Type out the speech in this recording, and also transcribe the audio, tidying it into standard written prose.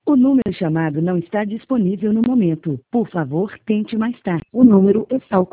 O número chamado não está disponível no momento. Por favor, tente mais tarde. O número está ocupado.